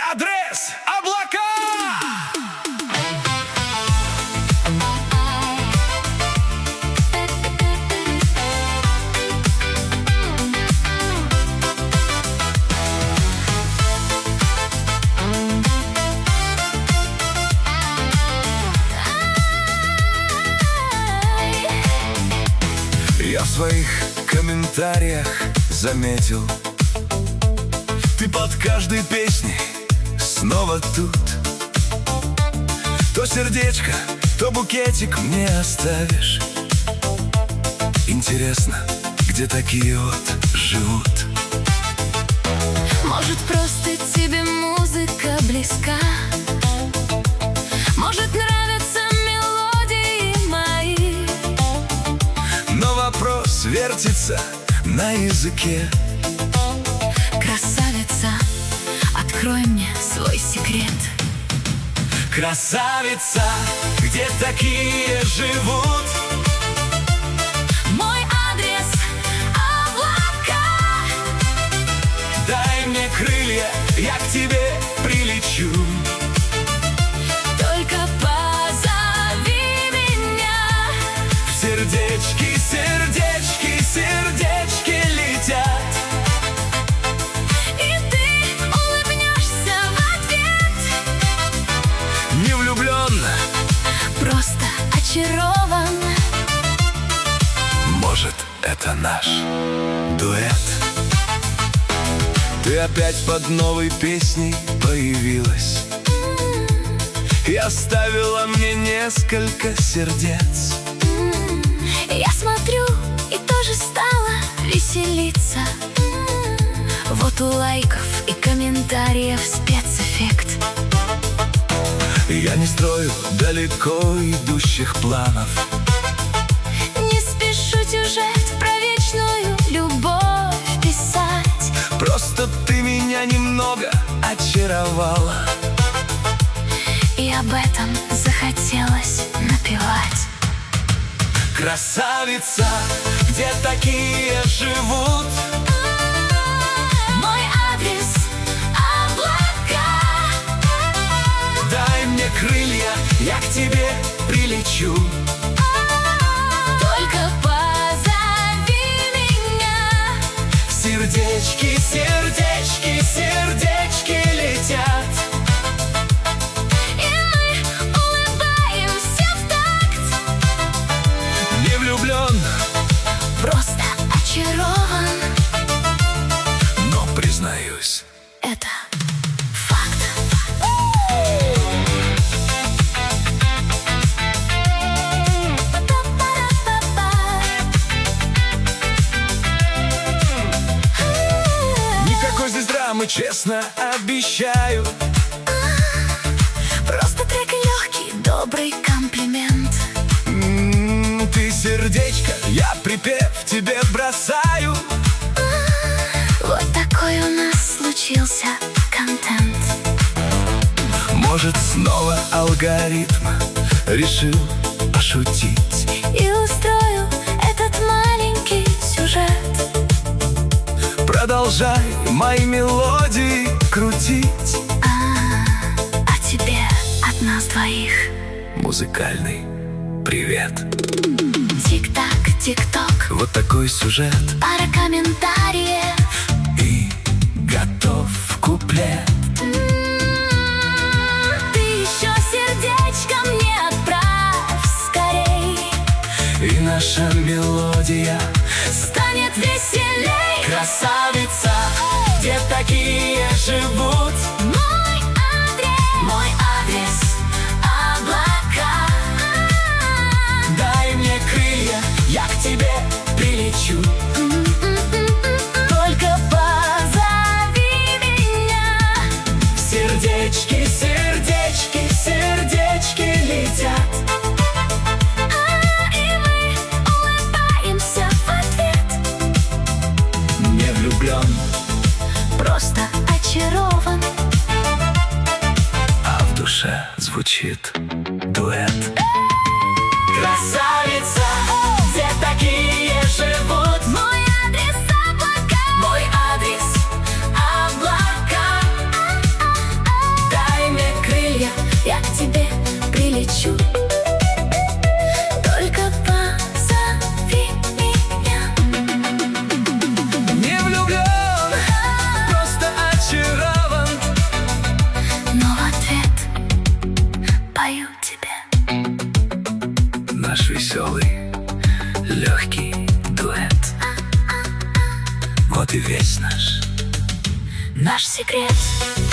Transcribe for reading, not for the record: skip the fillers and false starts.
адрес облака. Я в своих комментариях заметил, ты под каждой песней снова тут. То сердечко, то букетик мне оставишь. Интересно, где такие вот живут? Может, просто тебе музыка близка? Может, нравятся мелодии мои? Но вопрос вертится на языке. Красавица, открой мне свой секрет. Красавица, где такие живут? Мой адрес — облака. Дай мне крылья, я к тебе прилечу. Только позови меня. Сердечки, сердечки, сердечки летят. И ты улыбнешься в ответ. Не влюблен, Просто очарован. может, это наш дуэт. Ты опять под новой песней появилась и оставила мне несколько сердец. Я смотрю и тоже стала веселиться. Вот у лайков и комментариев спецэффект. Я не строю далеко идущих планов. Не спешу сюжет про вечную любовь писать. Просто ты меня немного очаровала. И об этом захотелось напевать. Красавица, где такие живут? Мой адрес — облака. Дай мне крылья, я к тебе прилечу. Только позови меня. Сердечки, сердечки, сердечки летят. И мы улыбаемся в такт. Не влюблен, Просто очарован. но признаюсь, Это факт. никакой здесь драмы, честно обещаю. Просто трек легкий, добрый комплимент. Ты сердечко, я припев тебе бросаю. Вот такой у нас случился контент. Может, снова алгоритм решил пошутить. И устрою этот маленький сюжет. Продолжай мои мелодии крутить. А тебе от нас двоих Музыкальный привет. тик-так, тик-ток. Вот такой сюжет, Пара комментариев. и готов куплет. Ты еще сердечко мне отправь скорей. И наша мелодия Станет веселей. красавица, где такие живут? Мой адрес — облака. Дай мне крылья, я к тебе прилечу. Только позови меня. Сердечки, сердечки, сердечки летят. И мы улыбаемся в ответ. Не влюблен, Просто очарован. а в душе звучит дуэт. Красавица, где такие живут? Мой адрес — облака. Мой адрес — облака. вот и весь наш Наш секрет.